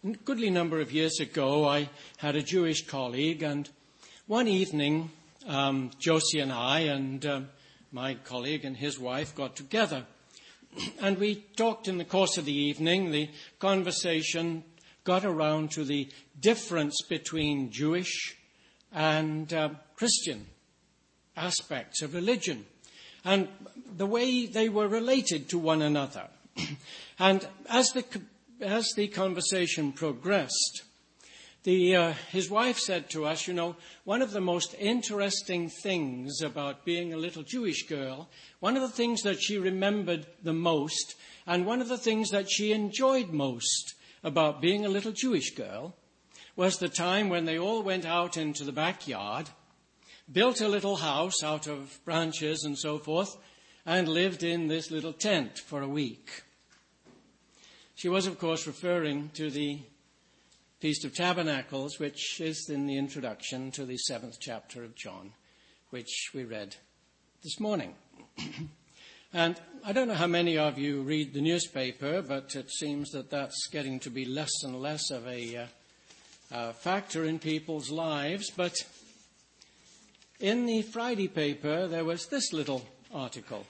goodly number of years ago, I had a Jewish colleague, and one evening, Josie and I and my colleague and his wife got together. And we talked in the course of the evening. The conversation got around to the difference between Jewish and Christian aspects of religion and the way they were related to one another. And as the conversation progressed, his wife said to us, one of the most interesting things about being a little Jewish girl, one of the things that she remembered the most, and one of the things that she enjoyed most about being a little Jewish girl, was the time when they all went out into the backyard, built a little house out of branches and so forth, and lived in this little tent for a week. She was, of course, referring to the Feast of Tabernacles, which is in the introduction to the 7th chapter of John, which we read this morning. And I don't know how many of you read the newspaper, but it seems that that's getting to be less and less of a factor in people's lives. But in the Friday paper, there was this little article.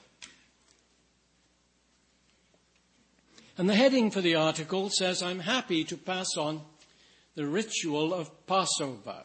And the heading for the article says, "I'm happy to pass on the ritual of Passover."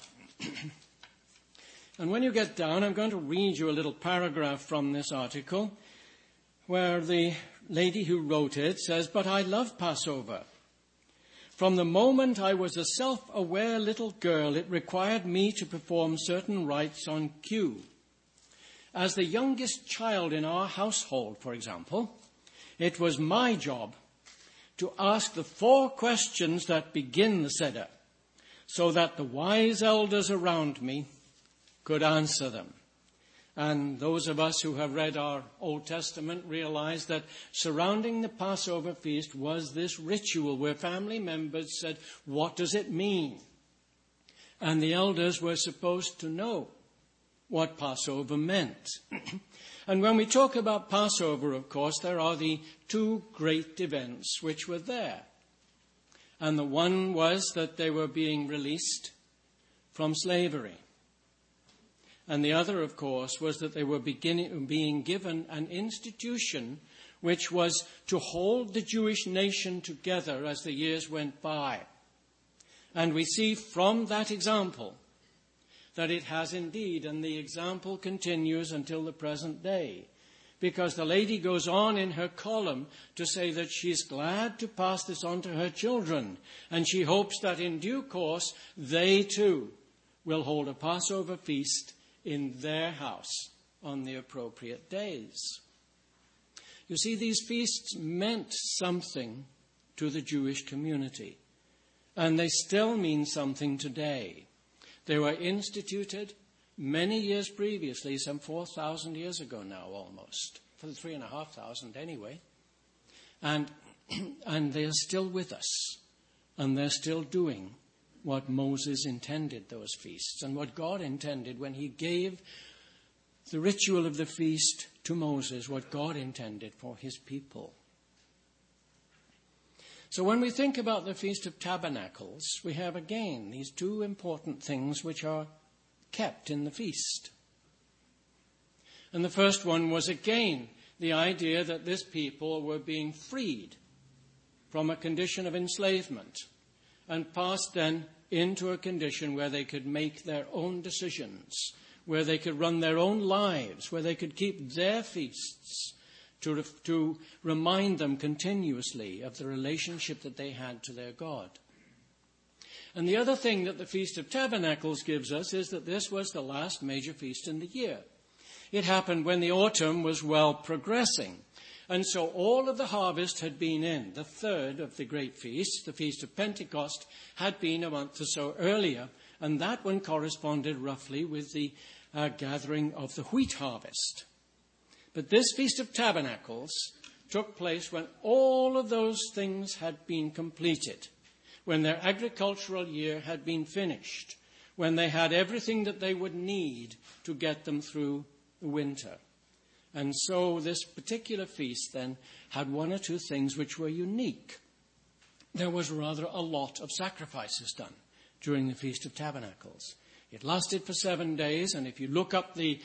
And when you get down, I'm going to read you a little paragraph from this article where the lady who wrote it says, "But I love Passover. From the moment I was a self-aware little girl, it required me to perform certain rites on cue. As the youngest child in our household, for example, it was my job to ask the 4 questions that begin the Seder, so that the wise elders around me could answer them." And those of us who have read our Old Testament realize that surrounding the Passover feast was this ritual where family members said, "What does it mean?" And the elders were supposed to know what Passover meant. And when we talk about Passover, of course, there are the 2 great events which were there. And the one was that they were being released from slavery. And the other, of course, was that they were being given an institution which was to hold the Jewish nation together as the years went by. And we see from that example that it has indeed, and the example continues until the present day. Because the lady goes on in her column to say that she's glad to pass this on to her children, and she hopes that in due course they too will hold a Passover feast in their house on the appropriate days. You see, these feasts meant something to the Jewish community, and they still mean something today. They were instituted many years previously, some 4,000 years ago now almost, for the 3,500 anyway. And they're still with us, and they're still doing what Moses intended those feasts, and what God intended when he gave the ritual of the feast to Moses, what God intended for his people. So when we think about the Feast of Tabernacles, we have again these 2 important things which are kept in the feast. And the first one was again the idea that this people were being freed from a condition of enslavement and passed then into a condition where they could make their own decisions, where they could run their own lives, where they could keep their feasts to remind them continuously of the relationship that they had to their God. And the other thing that the Feast of Tabernacles gives us is that this was the last major feast in the year. It happened when the autumn was well progressing. And so all of the harvest had been in. The third of the great feast, the Feast of Pentecost, had been a month or so earlier. And that one corresponded roughly with the gathering of the wheat harvest. But this Feast of Tabernacles took place when all of those things had been completed, when their agricultural year had been finished, when they had everything that they would need to get them through the winter. And so this particular feast then had 1 or 2 things which were unique. there was rather a lot of sacrifices done during the Feast of Tabernacles. It lasted for 7 days, and if you look up the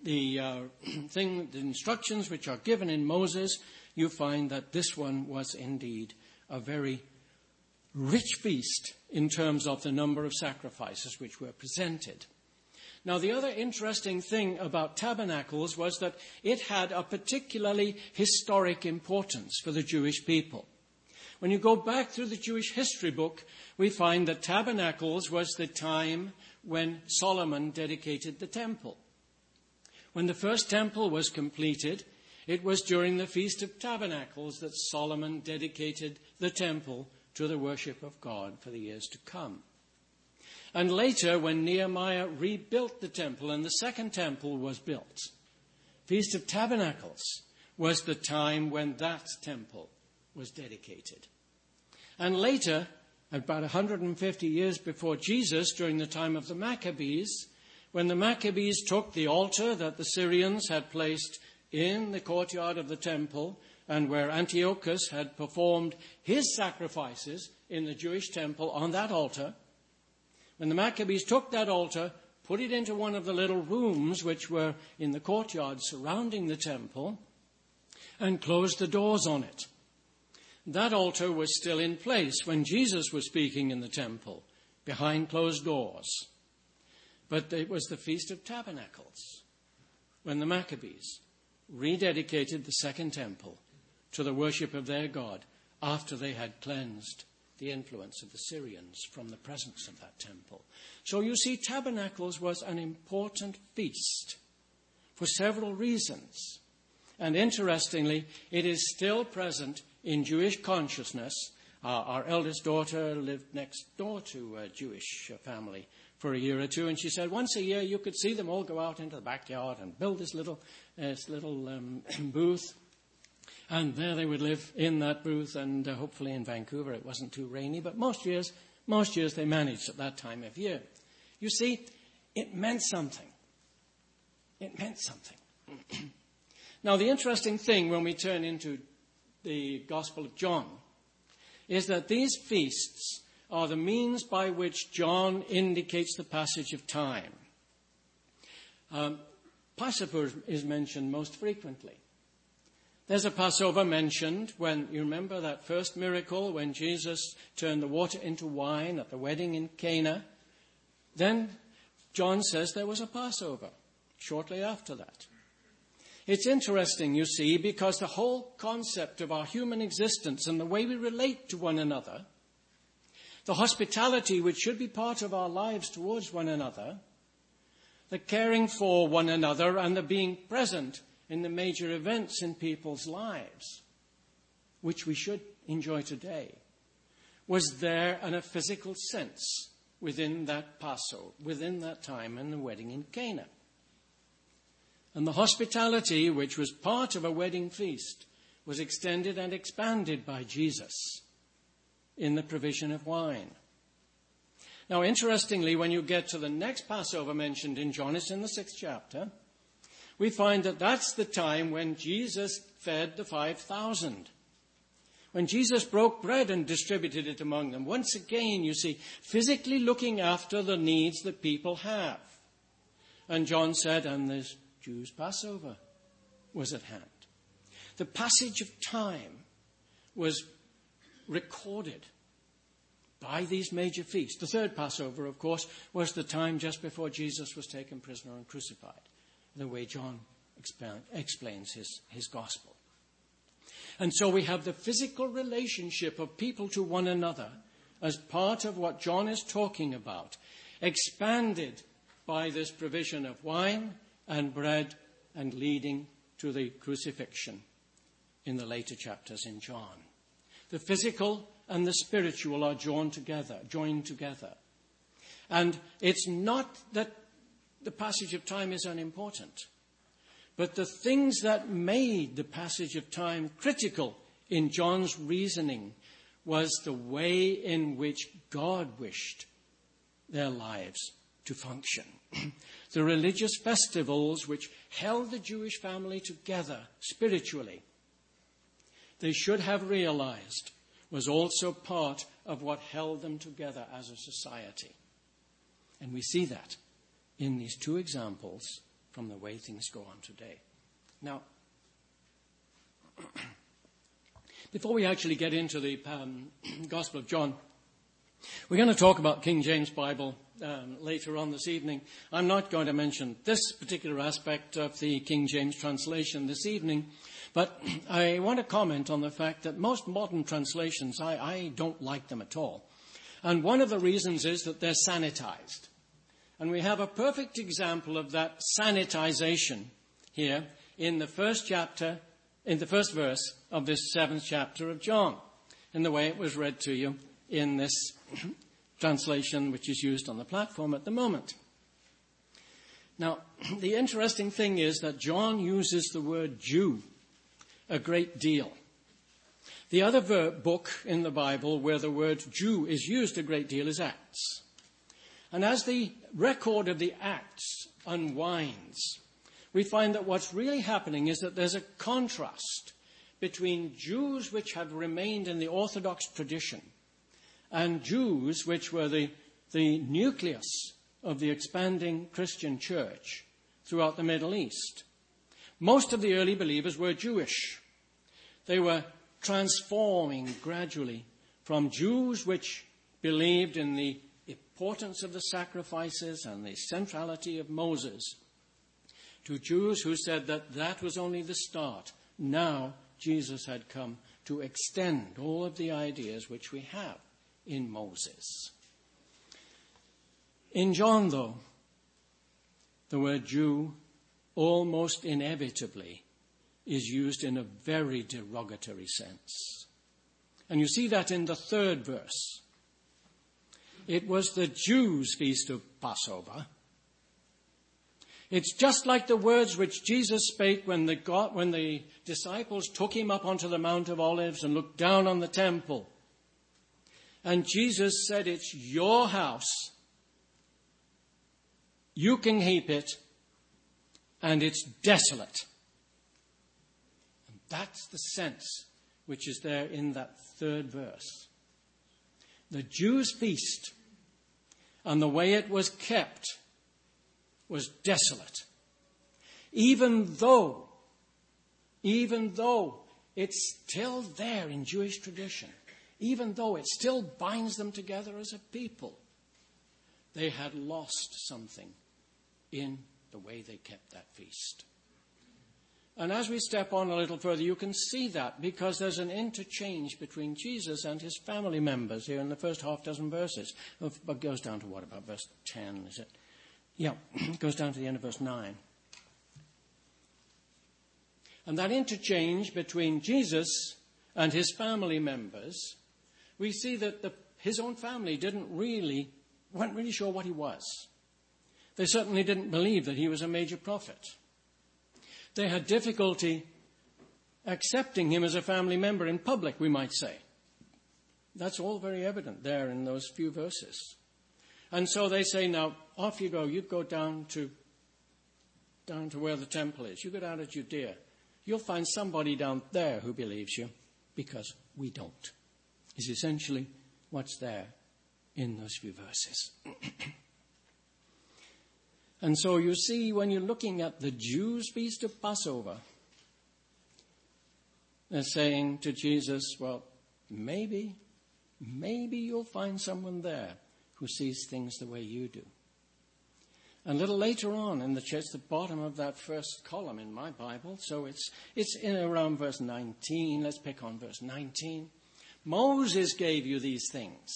instructions which are given in Moses, you find that this one was indeed a very rich feast in terms of the number of sacrifices which were presented. Now, the other interesting thing about Tabernacles was that it had a particularly historic importance for the Jewish people. When you go back through the Jewish history book, we find that Tabernacles was the time when Solomon dedicated the temple. When the first temple was completed, it was during the Feast of Tabernacles that Solomon dedicated the temple to the worship of God for the years to come. And later, when Nehemiah rebuilt the temple and the second temple was built, Feast of Tabernacles was the time when that temple was dedicated. And later, about 150 years before Jesus, during the time of the Maccabees, when the Maccabees took the altar that the Syrians had placed in the courtyard of the temple and where Antiochus had performed his sacrifices in the Jewish temple on that altar, when the Maccabees took that altar, put it into one of the little rooms which were in the courtyard surrounding the temple, and closed the doors on it. That altar was still in place when Jesus was speaking in the temple, behind closed doors. But it was the Feast of Tabernacles, when the Maccabees rededicated the second temple to the worship of their God after they had cleansed the influence of the Syrians from the presence of that temple. So you see, Tabernacles was an important feast for several reasons. And interestingly, it is still present in Jewish consciousness. Our eldest daughter lived next door to a Jewish family for a year or two, and she said once a year you could see them all go out into the backyard and build this little booth. And there they would live in that booth, and hopefully in Vancouver it wasn't too rainy, but most years they managed at that time of year. You see, it meant something. It meant something. Now, the interesting thing when we turn into the Gospel of John is that these feasts are the means by which John indicates the passage of time. Passover is mentioned most frequently. There's a Passover mentioned when, you remember that first miracle when Jesus turned the water into wine at the wedding in Cana. Then John says there was a Passover shortly after that. It's interesting, you see, because the whole concept of our human existence and the way we relate to one another, the hospitality which should be part of our lives towards one another, the caring for one another and the being present in the major events in people's lives, which we should enjoy today, was there in a physical sense within that Passover, within that time in the wedding in Cana. And the hospitality, which was part of a wedding feast, was extended and expanded by Jesus in the provision of wine. Now, interestingly, when you get to the next Passover mentioned in John, it's in the 6th chapter, we find that that's the time when Jesus fed the 5,000. When Jesus broke bread and distributed it among them. Once again, you see, physically looking after the needs that people have. And John said, and the Jews' Passover was at hand. The passage of time was recorded by these major feasts. The third Passover, of course, was the time just before Jesus was taken prisoner and crucified, the way John explains his gospel. And so we have the physical relationship of people to one another as part of what John is talking about, expanded by this provision of wine and bread and leading to the crucifixion in the later chapters in John. The physical and the spiritual are joined together. And it's not that the passage of time is unimportant, but the things that made the passage of time critical in John's reasoning was the way in which God wished their lives to function. The religious festivals which held the Jewish family together spiritually, they should have realized, was also part of what held them together as a society. And we see that in these two examples from the way things go on today. Now, before we actually get into the Gospel of John, we're going to talk about King James Bible later on this evening. I'm not going to mention this particular aspect of the King James translation this evening, but I want to comment on the fact that most modern translations, I don't like them at all. And one of the reasons is that they're sanitized. And we have a perfect example of that sanitization here in the first chapter, in the first verse of this 7th chapter of John, in the way it was read to you in this translation which is used on the platform at the moment. Now, the interesting thing is that John uses the word Jew a great deal. The other book in the Bible where the word Jew is used a great deal is Acts. And as the record of the Acts unwinds, we find that what's really happening is that there's a contrast between Jews which have remained in the Orthodox tradition and Jews which were the nucleus of the expanding Christian church throughout the Middle East. Most of the early believers were Jewish. They were transforming gradually from Jews which believed in the importance of the sacrifices and the centrality of Moses to Jews who said that that was only the start. Now Jesus had come to extend all of the ideas which we have in Moses. In John, though, the word Jew almost inevitably is used in a very derogatory sense. And you see that in the 3rd verse. It was the Jews' feast of Passover. It's just like the words which Jesus spake when the disciples took him up onto the Mount of Olives and looked down on the temple. And Jesus said, it's your house. You can keep it. And it's desolate. And that's the sense which is there in that 3rd verse. The Jews' feast and the way it was kept was desolate. Even though it's still there in Jewish tradition, even though it still binds them together as a people, they had lost something in the way they kept that feast. And as we step on a little further, you can see that because there's an interchange between Jesus and his family members here in the first half dozen verses. It goes down to what, about verse 10, is it? Yeah, it goes down to the end of verse 9. And that interchange between Jesus and his family members, we see that his own family weren't really sure what he was. They certainly didn't believe that he was a major prophet. They had difficulty accepting him as a family member in public, we might say. That's all very evident there in those few verses. And so they say, now, off you go. You go down to where the temple is. You go down to Judea. You'll find somebody down there who believes you, because we don't, is essentially what's there in those few verses. And so you see, when you're looking at the Jews' feast of Passover, they're saying to Jesus, well, maybe you'll find someone there who sees things the way you do. And a little later on in the bottom of that first column in my Bible, so it's in around verse 19. Let's pick on verse 19. Moses gave you these things.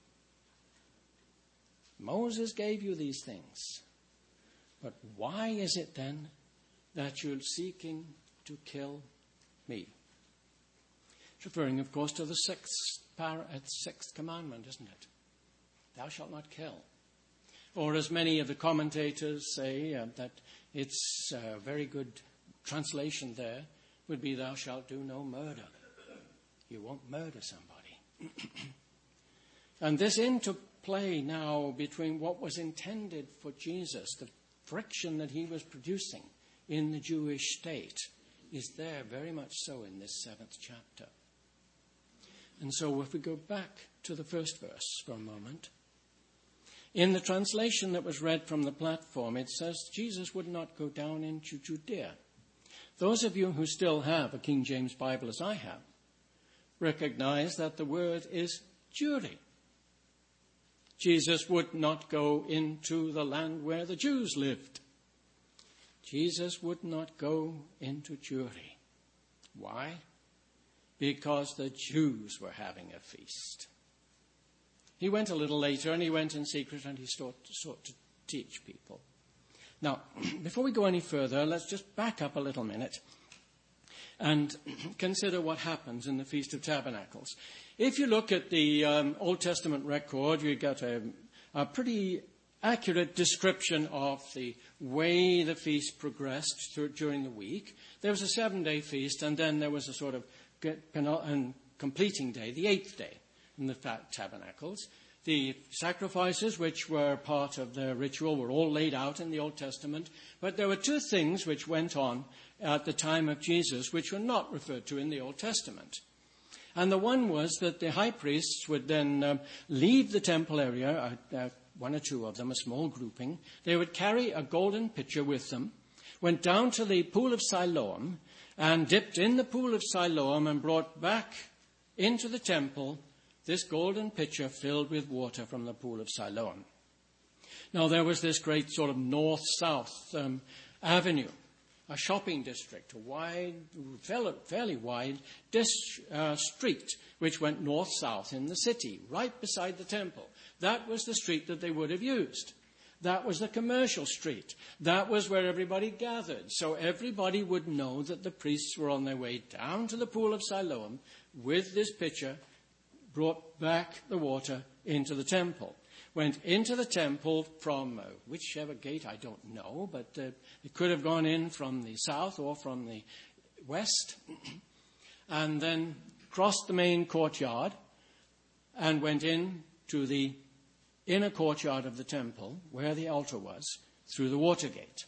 Moses gave you these things. But why is it then that you're seeking to kill me? It's referring, of course, to the sixth commandment, isn't it? Thou shalt not kill. Or as many of the commentators say, that it's a very good translation there would be, thou shalt do no murder. You won't murder somebody. And this interplay now between what was intended for Jesus, the friction that he was producing in the Jewish state, is there very much so in this 7th chapter. And so if we go back to the first verse for a moment, in the translation that was read from the platform, it says Jesus would not go down into Judea. Those of you who still have a King James Bible, as I have, recognize that the word is Jewry. Jesus would not go into the land where the Jews lived. Jesus would not go into Jewry. Why? Because the Jews were having a feast. He went a little later, and he went in secret, and he sought to teach people. Now, before we go any further, let's just back up a little minute and consider what happens in the Feast of Tabernacles. If you look at the Old Testament record, you get a pretty accurate description of the way the feast progressed during the week. There was a 7-day feast, and then there was a sort of completing day, the 8th day in the Tabernacles. The sacrifices, which were part of their ritual, were all laid out in the Old Testament. But there were two things which went on at the time of Jesus, which were not referred to in the Old Testament. And the one was that the high priests would then leave the temple area, one or two of them, a small grouping. They would carry a golden pitcher with them, went down to the pool of Siloam, and dipped in the pool of Siloam and brought back into the temple this golden pitcher filled with water from the pool of Siloam. Now, there was this great sort of north-south avenue, a shopping district, a wide, fairly wide street, which went north-south in the city, right beside the temple. That was the street that they would have used. That was the commercial street. That was where everybody gathered. So everybody would know that the priests were on their way down to the pool of Siloam with this pitcher, brought back the water into the temple. Went into the temple from whichever gate, I don't know, but it could have gone in from the south or from the west, and then crossed the main courtyard and went in to the inner courtyard of the temple, where the altar was, through the water gate.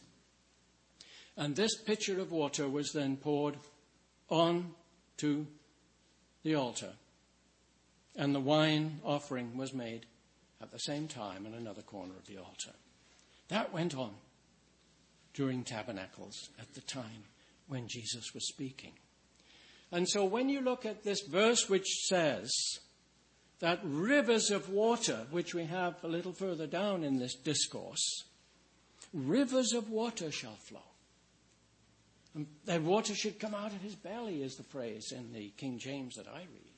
And this pitcher of water was then poured on to the altar. And the wine offering was made at the same time in another corner of the altar. That went on during Tabernacles at the time when Jesus was speaking. And so when you look at this verse which says that rivers of water, which we have a little further down in this discourse, rivers of water shall flow. And that water should come out of his belly is the phrase in the King James that I read.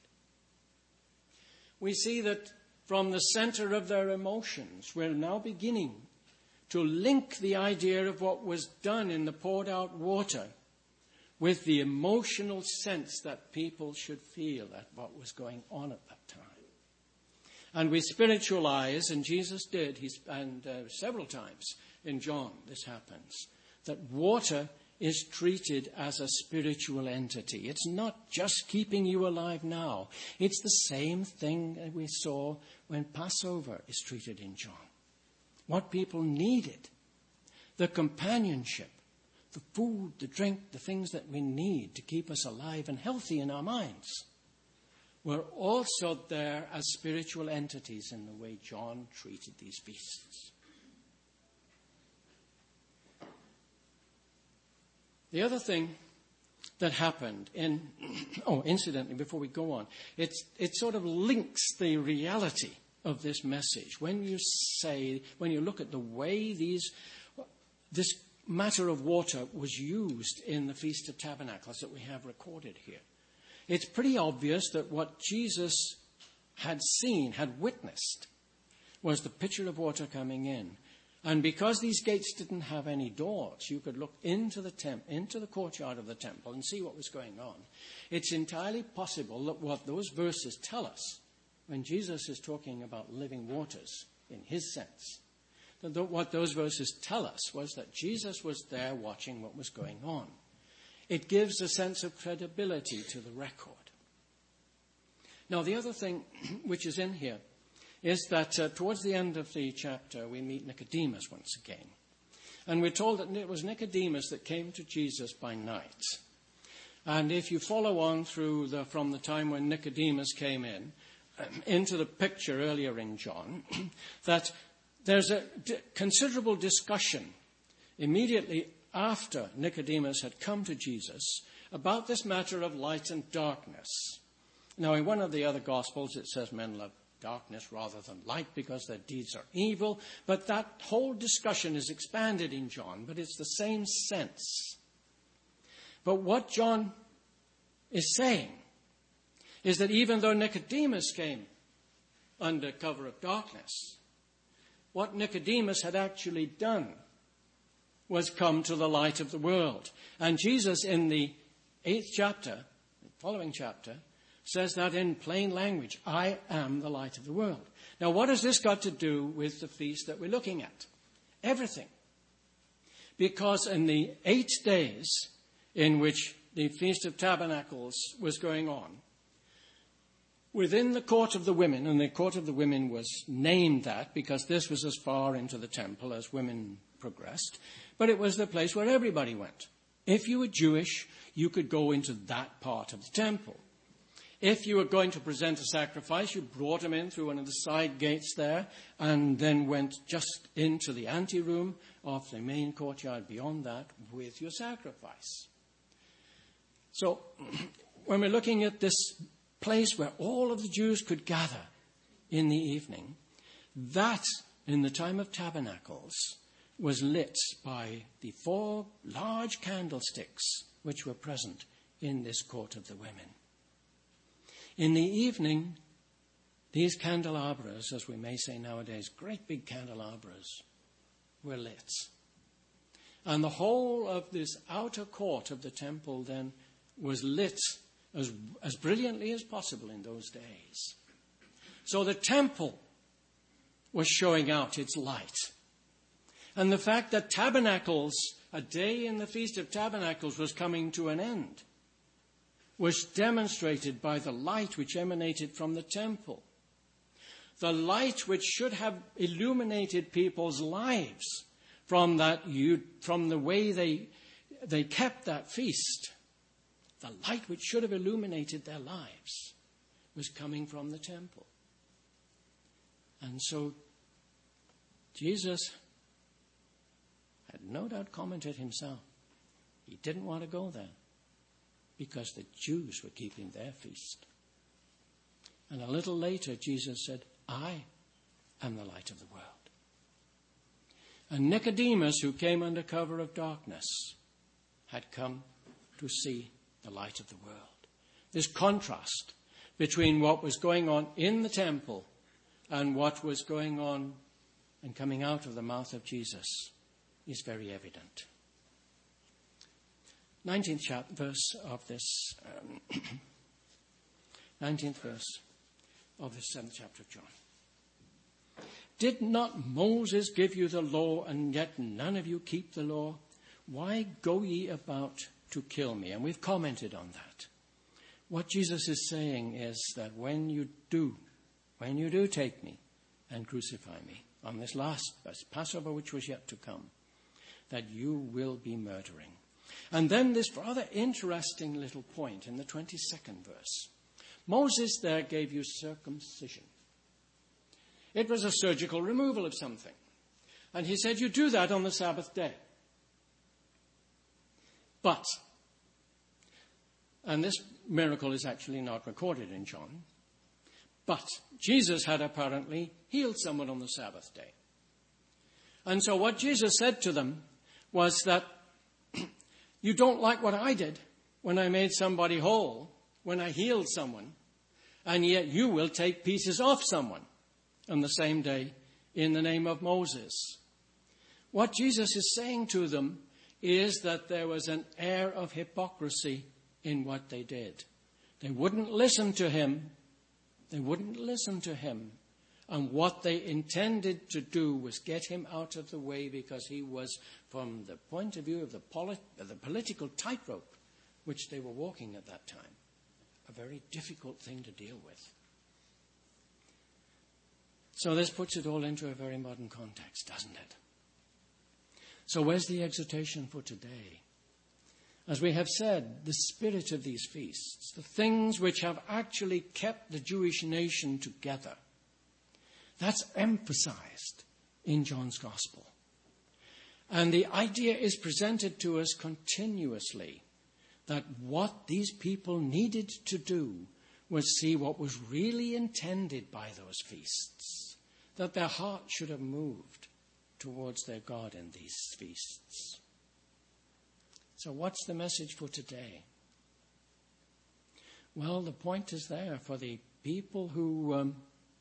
We see that from the center of their emotions, we're now beginning to link the idea of what was done in the poured out water with the emotional sense that people should feel at what was going on at that time. And we spiritualize, and Jesus did, and several times in John this happens, that water is treated as a spiritual entity. It's not just keeping you alive now. It's the same thing that we saw when Passover is treated in John. What people needed, the companionship, the food, the drink, the things that we need to keep us alive and healthy in our minds, were also there as spiritual entities in the way John treated these feasts. The other thing that happened incidentally, before we go on, it sort of links the reality of this message. When you look at the way this matter of water was used in the Feast of Tabernacles that we have recorded here, it's pretty obvious that what Jesus had seen, had witnessed, was the pitcher of water coming in. And because these gates didn't have any doors, you could look into the courtyard of the temple and see what was going on. It's entirely possible that what those verses tell us, when Jesus is talking about living waters in his sense, that what those verses tell us was that Jesus was there watching what was going on. It gives a sense of credibility to the record. Now, the other thing which is in here is that towards the end of the chapter, we meet Nicodemus once again. And we're told that it was Nicodemus that came to Jesus by night. And if you follow on from the time when Nicodemus came into the picture earlier in John, that there's a considerable discussion immediately after Nicodemus had come to Jesus about this matter of light and darkness. Now, in one of the other Gospels, it says men love darkness rather than light because their deeds are evil. But that whole discussion is expanded in John, but it's the same sense. But what John is saying is that even though Nicodemus came under cover of darkness, what Nicodemus had actually done was come to the light of the world. And Jesus in the 8th chapter, the following chapter, says that in plain language, I am the light of the world. Now, what has this got to do with the feast that we're looking at? Everything. Because in the 8 days in which the Feast of Tabernacles was going on, within the court of the women, and the court of the women was named that because this was as far into the temple as women progressed, but it was the place where everybody went. If you were Jewish, you could go into that part of the temple. If you were going to present a sacrifice, you brought them in through one of the side gates there and then went just into the anteroom of the main courtyard beyond that with your sacrifice. So when we're looking at this place where all of the Jews could gather in the evening, that in the time of tabernacles was lit by the 4 large candlesticks which were present in this court of the women. In the evening, these candelabras, as we may say nowadays, great big candelabras, were lit. And the whole of this outer court of the temple then was lit as brilliantly as possible in those days. So the temple was showing out its light. And the fact that tabernacles, a day in the Feast of Tabernacles, was coming to an end was demonstrated by the light which emanated from the temple. The light which should have illuminated people's lives from the way they kept that feast. The light which should have illuminated their lives was coming from the temple. And so Jesus had no doubt commented himself. He didn't want to go there because the Jews were keeping their feast. And a little later, Jesus said, I am the light of the world. And Nicodemus, who came under cover of darkness, had come to see the light of the world. This contrast between what was going on in the temple and what was going on and coming out of the mouth of Jesus is very evident. 19th verse of this 19th verse of the 7th chapter of John. Did not Moses give you the law, and yet none of you keep the law? Why go ye about to kill me? And we've commented on that. What Jesus is saying is that when you do take me and crucify me on this last Passover which was yet to come, that you will be murdering. And then this rather interesting little point in the 22nd verse. Moses there gave you circumcision. It was a surgical removal of something. And he said, you do that on the Sabbath day. But, and this miracle is actually not recorded in John, but Jesus had apparently healed someone on the Sabbath day. And so what Jesus said to them was that you don't like what I did when I made somebody whole, when I healed someone, and yet you will take pieces off someone on the same day in the name of Moses. What Jesus is saying to them is that there was an air of hypocrisy in what they did. They wouldn't listen to him. They wouldn't listen to him. And what they intended to do was get him out of the way because he was, from the point of view of the political tightrope which they were walking at that time, a very difficult thing to deal with. So this puts it all into a very modern context, doesn't it? So where's the exhortation for today? as we have said, the spirit of these feasts, the things which have actually kept the Jewish nation together. That's emphasized in John's Gospel. And the idea is presented to us continuously that what these people needed to do was see what was really intended by those feasts, that their heart should have moved towards their God in these feasts. So what's the message for today? Well, the point is there for the people who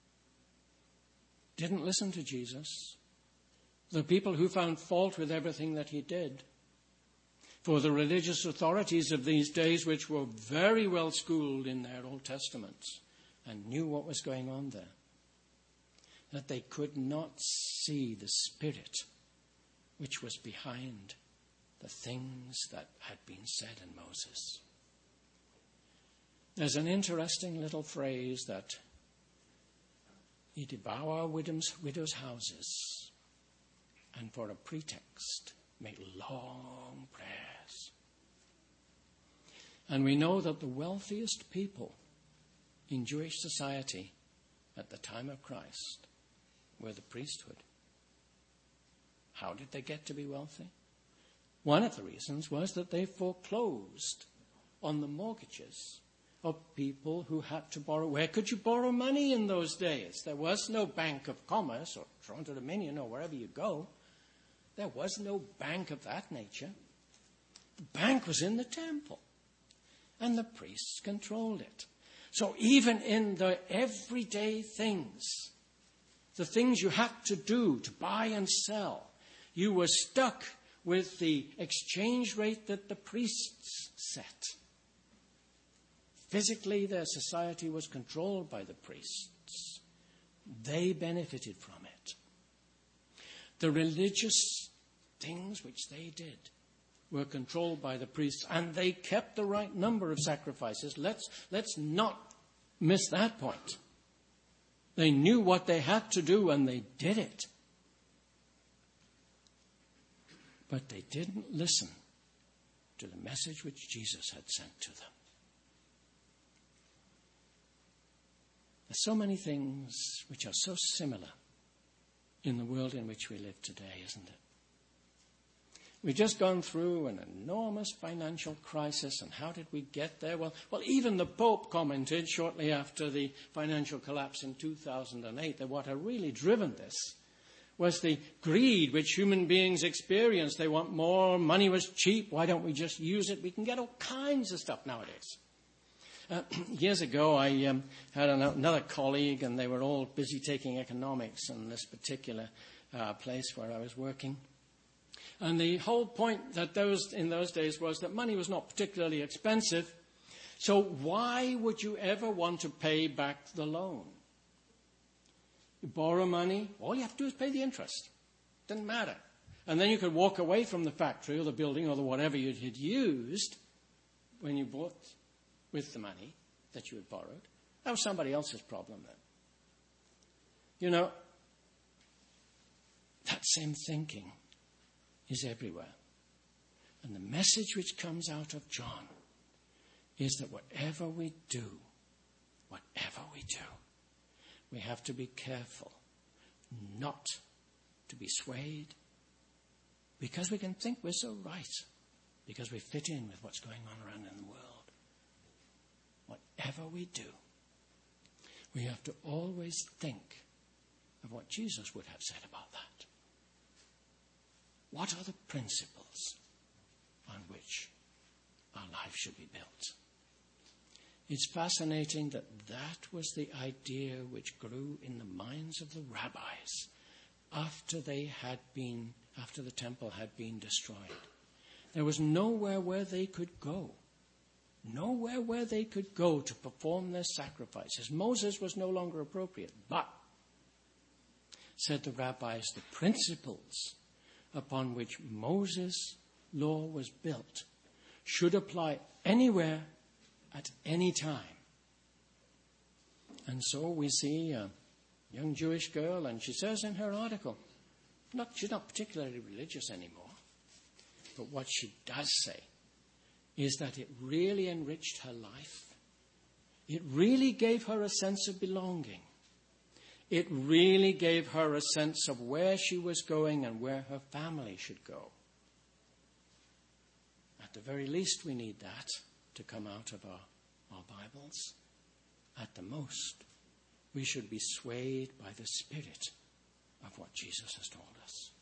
didn't listen to Jesus, the people who found fault with everything that he did, for the religious authorities of these days, which were very well schooled in their Old Testaments and knew what was going on there, that they could not see the spirit which was behind the things that had been said in Moses. There's an interesting little phrase that ye devour widows' houses, and for a pretext make long prayers. And we know that the wealthiest people in Jewish society at the time of Christ were the priesthood. How did they get to be wealthy? One of the reasons was that they foreclosed on the mortgages of people who had to borrow. Where could you borrow money in those days? There was no Bank of Commerce or Toronto Dominion or wherever you go. There was no bank of that nature. The bank was in the temple, and the priests controlled it. So even in the everyday things, the things you had to do to buy and sell, you were stuck with the exchange rate that the priests set. Physically, their society was controlled by the priests. They benefited from it. The religious things which they did were controlled by the priests, and they kept the right number of sacrifices. Let's not miss that point. They knew what they had to do, and they did it. But they didn't listen to the message which Jesus had sent to them. There's so many things which are so similar in the world in which we live today, isn't it? We've just gone through an enormous financial crisis, and how did we get there? Well, even the Pope commented shortly after the financial collapse in 2008 that what had really driven this was the greed which human beings experienced. They want more, money was cheap, why don't we just use it? We can get all kinds of stuff nowadays. Years ago, I had another colleague, and they were all busy taking economics in this particular place where I was working. And the whole point that in those days was that money was not particularly expensive. So why would you ever want to pay back the loan? You borrow money, all you have to do is pay the interest. Doesn't matter. And then you could walk away from the factory or the building or the whatever you had used when you bought with the money that you had borrowed. That was somebody else's problem then. You know, that same thinking is everywhere. And the message which comes out of John is that whatever we do, we have to be careful not to be swayed, because we can think we're so right, because we fit in with what's going on around in the world. Whatever we do, we have to always think of what Jesus would have said about that. What are the principles on which our life should be built? It's fascinating that was the idea which grew in the minds of the rabbis after the temple had been destroyed. There was nowhere where they could go. Nowhere where they could go to perform their sacrifices. Moses was no longer appropriate. But, said the rabbis, the principles upon which Moses' law was built should apply anywhere at any time. And so we see a young Jewish girl, and she says in her article, she's not particularly religious anymore, but what she does say is that it really enriched her life. It really gave her a sense of belonging. It really gave her a sense of where she was going and where her family should go. At the very least, we need that to come out of our Bibles. At the most, we should be swayed by the Spirit of what Jesus has told us.